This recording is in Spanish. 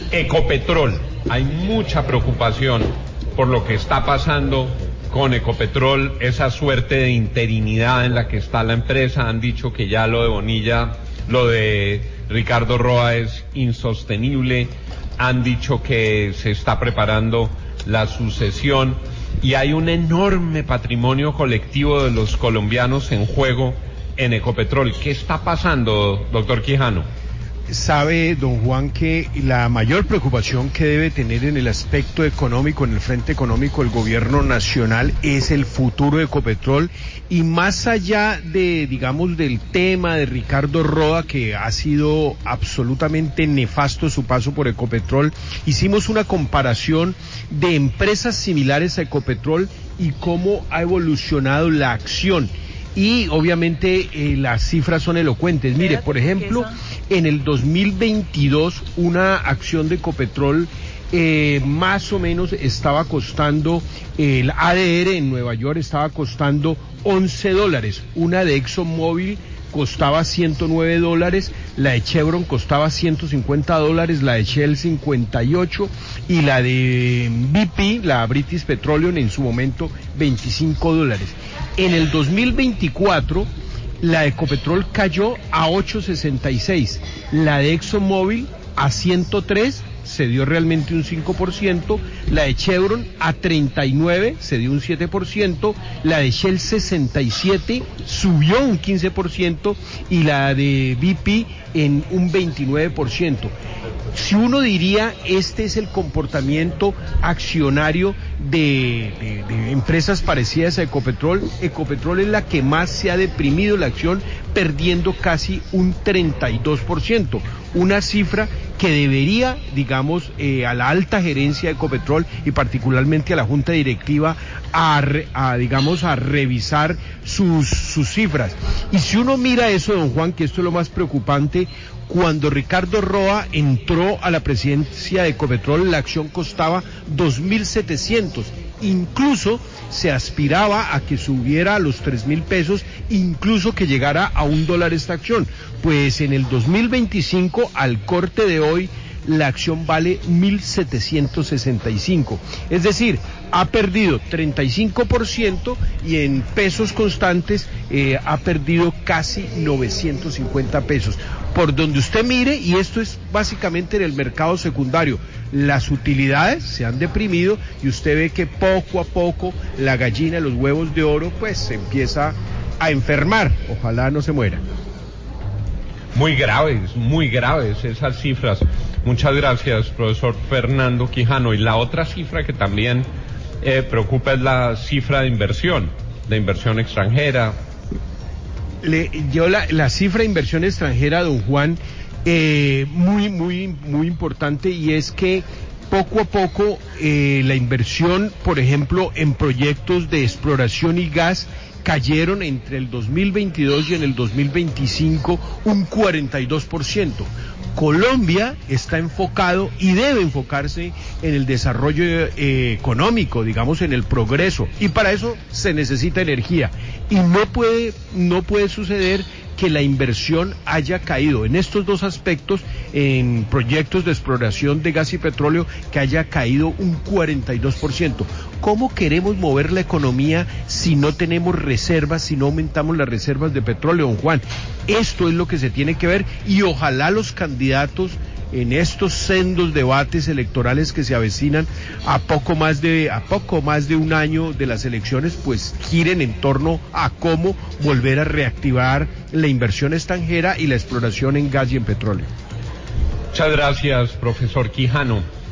Ecopetrol. Hay mucha preocupación por lo que está pasando con Ecopetrol, esa suerte de interinidad en la que está la empresa. Han dicho que ya lo de Bonilla, lo de Ricardo Roa es insostenible. Han dicho que se está preparando la sucesión y hay un enorme patrimonio colectivo de los colombianos en juego en Ecopetrol. ¿Qué está pasando, doctor Quijano? Sabe, don Juan, que la mayor preocupación que debe tener en el aspecto económico, en el frente económico, el gobierno nacional es el futuro de Ecopetrol, y más allá de, digamos, del tema de Ricardo Roa, que ha sido absolutamente nefasto su paso por Ecopetrol, hicimos una comparación de empresas similares a Ecopetrol y cómo ha evolucionado la acción. Y obviamente las cifras son elocuentes. Mire, por ejemplo, en el 2022 una acción de Ecopetrol más o menos estaba costando, el ADR en Nueva York estaba costando $11, una de ExxonMobil costaba $109, la de Chevron costaba $150, la de Shell 58 y la de BP, la British Petroleum, en su momento $25. En el 2024 la de Ecopetrol cayó a 8.66, la de ExxonMobil a 103, se dio realmente un 5%, la de Chevron a 39, se dio un 7%, la de Shell 67, subió un 15%, y la de BP en un 29%. Si uno diría, este es el comportamiento accionario de empresas parecidas a Ecopetrol, Ecopetrol es la que más se ha deprimido la acción, perdiendo casi un 32%, una cifra que debería, digamos, a la alta gerencia de Ecopetrol y particularmente a la junta directiva a revisar sus cifras. Y si uno mira eso, don Juan, que esto es lo más preocupante, cuando Ricardo Roa entró a la presidencia de Ecopetrol, la acción costaba 2.700, incluso se aspiraba a que subiera a los 3.000 pesos, incluso que llegara a $1 esta acción. Pues en el 2025, al corte de hoy, la acción vale 1.765, es decir, ha perdido 35% y en pesos constantes ha perdido casi 950 pesos. Por donde usted mire, y esto es básicamente en el mercado secundario, las utilidades se han deprimido y usted ve que poco a poco la gallina, los huevos de oro, pues se empieza a enfermar. Ojalá no se muera. Muy graves esas cifras. Muchas gracias, profesor Fernando Quijano. Y la otra cifra que también preocupa es la cifra de inversión extranjera. La cifra de inversión extranjera, don Juan, muy importante, y es que poco a poco la inversión, por ejemplo, en proyectos de exploración y gas, cayeron entre el 2022 y en el 2025 un 42%. Colombia está enfocado y debe enfocarse en el desarrollo económico, digamos, en el progreso, y para eso se necesita energía, y no puede suceder que la inversión haya caído en estos dos aspectos, en proyectos de exploración de gas y petróleo, que haya caído un 42%. ¿Cómo queremos mover la economía si no tenemos reservas, si no aumentamos las reservas de petróleo, don Juan? Esto es lo que se tiene que ver, y ojalá los candidatos en estos sendos debates electorales que se avecinan a poco más de un año de las elecciones, pues giren en torno a cómo volver a reactivar la inversión extranjera y la exploración en gas y en petróleo. Muchas gracias, profesor Quijano.